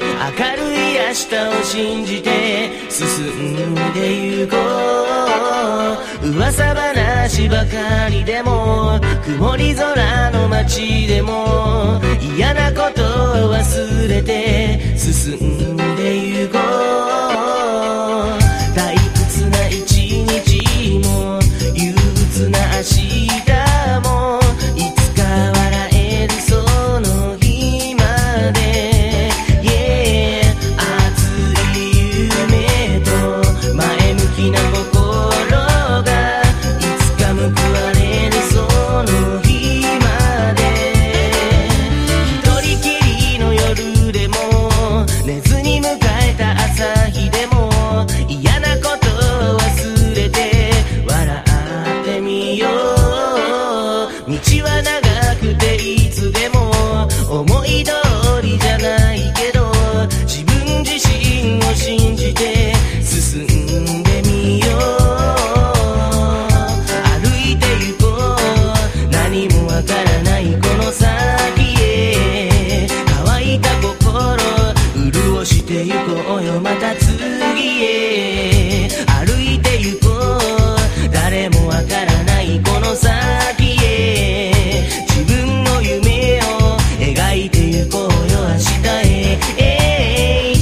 明るい明日を信じて進んでゆこう。噂話ばかりでも曇り空の街でも嫌なことを忘れて進んでゆこう。退屈な一日も憂鬱な明日もいつか笑えるその日まで、yeah、 熱い夢と前向きな心がいつか報われるその日まで。一人きりの夜でも寝ずに迎えた朝日でも嫌なことを忘れて笑ってみよう。道は長くていつでも思い通りじゃないけど自分自身を信じて進んでみよう。歩いて行こう、何もわからないこの先へ。乾いた心潤して行こうよ、また次へ。